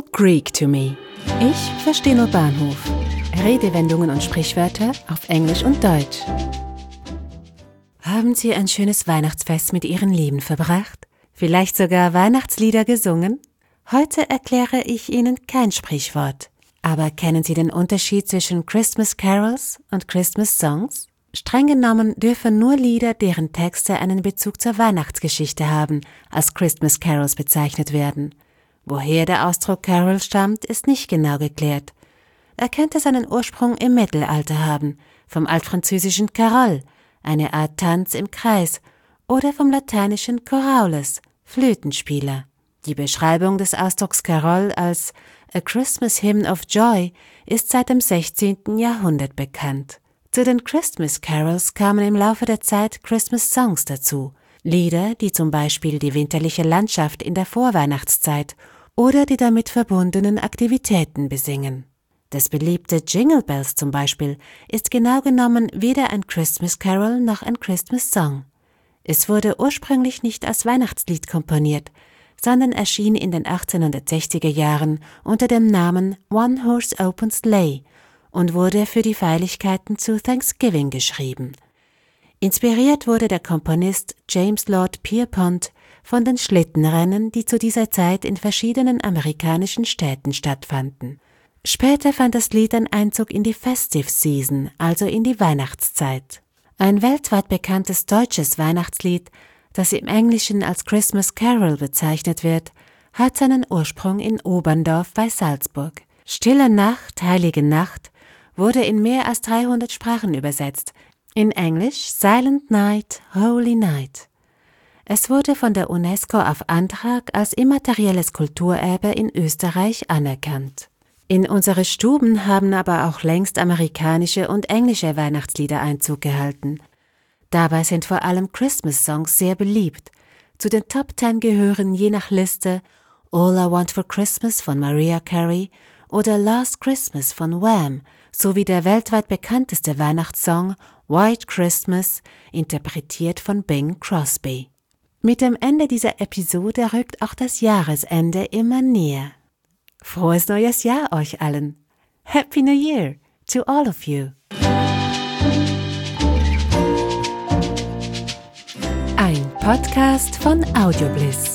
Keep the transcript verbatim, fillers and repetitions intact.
Greek to me. Ich verstehe nur Bahnhof. Redewendungen und Sprichwörter auf Englisch und Deutsch. Haben Sie ein schönes Weihnachtsfest mit Ihren Lieben verbracht? Vielleicht sogar Weihnachtslieder gesungen? Heute erkläre ich Ihnen kein Sprichwort. Aber kennen Sie den Unterschied zwischen Christmas Carols und Christmas Songs? Streng genommen dürfen nur Lieder, deren Texte einen Bezug zur Weihnachtsgeschichte haben, als Christmas Carols bezeichnet werden. Woher der Ausdruck Carol stammt, ist nicht genau geklärt. Er könnte seinen Ursprung im Mittelalter haben, vom altfranzösischen Carol, eine Art Tanz im Kreis, oder vom lateinischen Choraules, Flötenspieler. Die Beschreibung des Ausdrucks Carol als A Christmas Hymn of Joy ist seit dem sechzehnten Jahrhundert bekannt. Zu den Christmas Carols kamen im Laufe der Zeit Christmas Songs dazu, Lieder, die zum Beispiel die winterliche Landschaft in der Vorweihnachtszeit oder die damit verbundenen Aktivitäten besingen. Das beliebte Jingle Bells zum Beispiel ist genau genommen weder ein Christmas Carol noch ein Christmas Song. Es wurde ursprünglich nicht als Weihnachtslied komponiert, sondern erschien in den achtzehnhundertsechziger Jahren unter dem Namen One Horse Open Sleigh und wurde für die Feierlichkeiten zu Thanksgiving geschrieben. Inspiriert wurde der Komponist James Lord Pierpont von den Schlittenrennen, die zu dieser Zeit in verschiedenen amerikanischen Städten stattfanden. Später fand das Lied einen Einzug in die Festive Season, also in die Weihnachtszeit. Ein weltweit bekanntes deutsches Weihnachtslied, das im Englischen als Christmas Carol bezeichnet wird, hat seinen Ursprung in Oberndorf bei Salzburg. Stille Nacht, heilige Nacht wurde in mehr als dreihundert Sprachen übersetzt, in Englisch Silent Night, Holy Night. Es wurde von der UNESCO auf Antrag als immaterielles Kulturerbe in Österreich anerkannt. In unsere Stuben haben aber auch längst amerikanische und englische Weihnachtslieder Einzug gehalten. Dabei sind vor allem Christmas-Songs sehr beliebt. Zu den Top Ten gehören je nach Liste All I Want for Christmas von Mariah Carey oder Last Christmas von Wham sowie der weltweit bekannteste Weihnachtssong White Christmas, interpretiert von Bing Crosby. Mit dem Ende dieser Episode rückt auch das Jahresende immer näher. Frohes neues Jahr euch allen! Happy New Year to all of you! Ein Podcast von Audiobliss.